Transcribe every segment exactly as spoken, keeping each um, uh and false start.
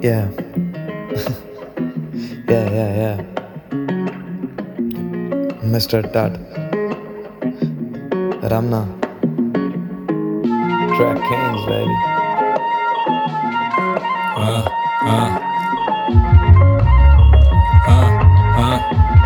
Yeah. Yeah, yeah, yeah. Mister Tat. Ramna. Track Kings, baby. Uh, uh. Uh, uh.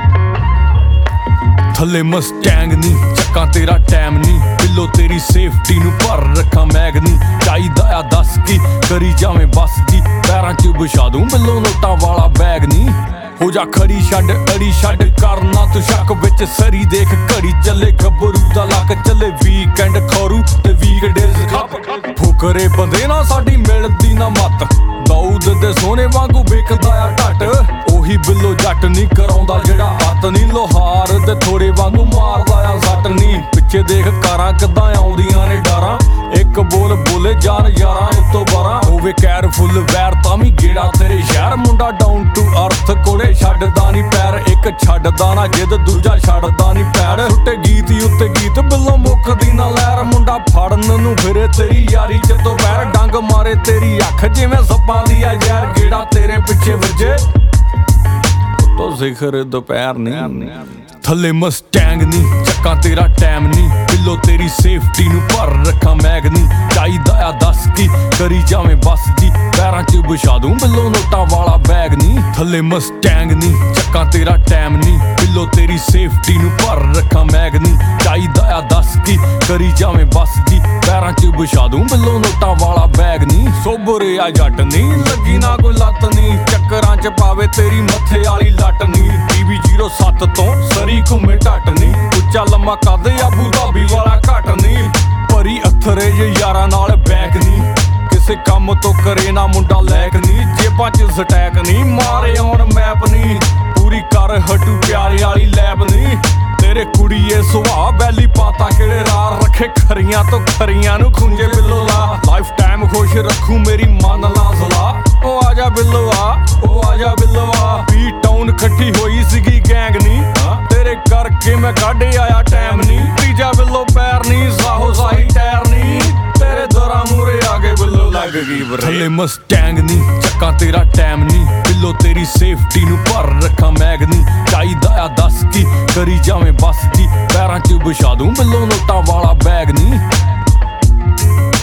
ਥੱਲੇ Mustang ਨੀ ਚੱਕਾਂ ਤੇਰਾ time ਨੀ ਬਿੱਲੋ ਤੇਰੀ ਸੇਫਟੀ ਨੂੰ ਭਰ ਰੱਖਾਂ ਮੈਗ ਨੀ ਚਾਹੀਦਾ ਆ ਦੱਸ ਕੀ ਕਰੀ ਜਾਵੇਂ ਬੱਸ ਦੀ ਪੈਰਾਂ 'ਚ ਵਿਛਾ ਦੂੰ ਬਿੱਲੋ ਨੋਟਾਂ ਵਾਲਾ ਬੈਗ ਨੀ ਹੋ ਜਾ ਖੜੀ ਛੱਡ ਅੜੀ ਛੱਡ ਕਰਨਾ ਤੂੰ ਸ਼ੱਕ ਵਿੱਚ ਸਰੀ ਦੇਖ ਘੜੀ ਚੱਲੇ ਗੱਭਰੂ ਦਾ ਲੱਕ ਚੱਲੇ ਵੀਕਐਂਡ ਖੌਰੂ ਤੇ ਵੀਕਡੇਜ਼ ਖੱਪ ਫੁਕਰੇ ਬੰਦੇ ਨਾ ਸਾਡੀ ਮਿਲਦੀ ਨਾ ਮੱਤ ਦਾਊਦ ਦੇ ਸੋਨੇ ਵਾਂਗੂ ਵਿਕਦਾ ਆ ਢੱਟ ਉਹੀ ਬਿੱਲੋ ਜੱਟ ਨਹੀਂ ਕਰਾਉਂਦਾ ਜਿਹੜਾ ਹੱਥ ਨਹੀਂ ਲੋਹਾਰ ਤੇ ਥੋੜੇ ਵਾਂਗੂ ਮਾਰਦਾ ਆ ਸੱਟ ਨਹੀਂ ਪਿੱਛੇ ਦੇਖ ਕਾਰਾਂ ਕਿੱਦਾਂ ਆਉਂਦੀਆਂ ਨੇ ਡਾਰਾਂ ਇੱਕ ਬੋਲ ਬੋਲੇ ਜਾਨ ਯਾਰਾਂ ਉੱਤੋਂ ਬਾਰਾਂ ਹੋਵੇ ਕੈਰਫੁੱਲ ਵੈਰ ਤਾਂ ਵੀ ਗੇੜਾ ਤੇਰੇ ਸ਼ਹਿਰ ਮੁੰਡਾ ਡਾਊਨ ਟੂ ਅਰਥ ਕੋਲੇ ਛੱਡਦਾ ਨਹੀਂ ਪੈਰ ਇੱਕ ਛੱਡਦਾ ਨਾ ਜਿੱਦ ਦੂਜਾ ਛੱਡਦਾ ਨਹੀਂ ਪੈਰ ਟੁੱਟੇ ਗੀਤ ਹੀ ਉੱਤੇ ਗੀਤ ਬਿੱਲੋ ਮੁੱਕਦੀ ਨਾ ਲਹਿਰ ਮੁੰਡਾ ਫੜਨ ਨੂੰ ਫਿਰੇ ਤੇਰੀ ਯਾਰੀ ਚ ਤੋਂ ਪੈਰ ਡੰਗ ਮਾਰੇ ਤੇਰੀ ਅੱਖ ਜਿਵੇਂ ਸੱਪਾਂ ਦੀ ਆ ਯਾਰ ਗੇੜਾ ਤੇਰੇ ਪਿੱਛੇ ਵੱਜੇ ਉੱਤੋਂ ਸਿਖਰ ਦੁਪਹਿਰ ਨਹੀਂ ਥੱਲੇ ਮਸਟੈਂਗ ਨੀ ਚੱਕਾਂ ਤੇਰਾ ਟਾਈਮ ਨੀ ਬਿੱਲੋ ਤੇਰੀ ਸੇਫਟੀ ਨੂੰ ਭਰ ਰੱਖਾਂ ਮੈਗ ਨੀ ਚਾਹੀਦਾ ਆ ਦੱਸ ਕੀ ਕਰੀ ਜਾਵੇਂ ਬੱਸ ਦੀ ਪੈਰਾਂ 'ਚ ਵਿਛਾ ਦੂੰ ਬਿੱਲੋ ਨੋਟਾਂ ਵਾਲਾ ਬੈਗ ਨੀ ਥੱਲੇ ਮਸਟੈਂਗ ਨੀ ਚੱਕਾਂ ਤੇਰਾ ਟਾਈਮ ਨੀ ਬਿੱਲੋ ਤੇਰੀ ਸੇਫਟੀ ਨੂੰ ਭਰ ਰੱਖਾਂ ਮੈਗ ਨੀ ਚਾਹੀਦਾ ਆ ਦੱਸ ਕੀ ਕਰੀ ਜਾਵੇਂ ਬੱਸ ਦੀ ਪੈਰਾਂ 'ਚ ਵਿਛਾ ਦੂੰ ਬਿੱਲੋ ਨੋਟਾਂ ਵਾਲਾ ਬੈਗ ਨੀ ਸੋਬਰੇ ਆ ਜੱਟ ਨੀ ਲੱਗੀ ਨਾ ਕੋਈ ਲੱਤ ਨੀ ਚੱਕਰਾਂ 'ਚ ਪਾਵੇ ਤੇਰੀ ਮੱਥੇ ਵਾਲੀ ਲੱਟ ਨੀ ਬੀਬੀ ਜ਼ੀਰੋ ਸੱਤ ਤੋਂ ਸਰੀ ਘੁੰਮੇ ਢੱਟ ਨੀ ਉੱਚਾ ਲੰਮਾ ਕੱਦ ਆਬੂ ਧਾਬੀ ਵਾਲਾ ਘੱਟ ਨੀ ਭਰੀ ਅਥਰੇ ਜੇ ਯਾਰਾਂ ਨਾਲ ਬੈਕ ਨੀ ਕਿਸੇ ਕੰਮ ਤੋਂ ਕਰੇ ਨਾ ਮੁੰਡਾ ਲੈਕ ਨੀ ਜੇਬਾਂ 'ਚ ਸਟੈਕ ਨੀ ਮਾਰੇ ਆਉਣ ਮੈਪ ਨੀ ਪੂਰੀ ਕਰ ਹਟੂ ਪਿਆਰੇ ਵਾਲੀ ਲੈਬ ਨੀ ਤੇਰੇ ਕੁੜੀਏ ਸੁਭਾਅ ਬੈਲੀ ਪਾਤਾ ਕਿਹੜੇ ਰਾਰ ਰੱਖੇ ਖਰੀਆਂ ਤੋਂ ਖਰੀਆਂ ਨੂੰ ਖੁੰਝੇ ਬਿੱਲੋ ਲਾ ਲਾਈਫ ਟਾਈਮ ਖੁਸ਼ ਰੱਖੂ ਮੇਰੀ ਮੰਨ ਲਾ ਸਲਾਹ ਉਹ ਆਜਾ ਬਿੱਲੋ ਆ ਉਹ ਆਜਾ ਬਿੱਲੋ ਆ ਬੀ ਟਾਊਨ ਇਕੱਠੀ ਹੋਈ ਸੀਗੀ ਗੈਂਗ ਨੀ ਤੇਰੇ ਕਰਕੇ ਮੈਂ ਕੱਢ ਆਇਆ ਟਾਈਮ ਨੀ ਤੀਜਾ ਬਿੱਲੋ ਪੈਰ ਨੀ ਸਾਹੋ ਸਾਹੀ ਟਾਇਰ ਨੀ ਤੇਰੇ ਦਰਾਂ ਮੂਰੇ ਆ ਕੇ ਬਿੱਲੋ ਲੱਗ ਗਈ ਬਰੇ ਥੱਲੇ ਮਸਟੈਂਗ ਨੀ ਚੱਕਾਂ ਤੇਰਾ ਟਾਈਮ ਨੀ ਬਿੱਲੋ ਤੇਰੀ ਸੇਫਟੀ ਨੂੰ ਭਰ ਰੱਖਾਂ ਮੈਗ ਨੀ ਚਾਹੀਦਾ ਆ ਦੱਸ ਕੀ ਕਰੀ ਜਾਵੇਂ ਬੱਸ ਦੀ ਪੈਰਾਂ 'ਚ ਵਿਛਾ ਦੂੰ ਬਿੱਲੋ ਨੋਟਾਂ ਵਾਲਾ ਬੈਗ ਨੀ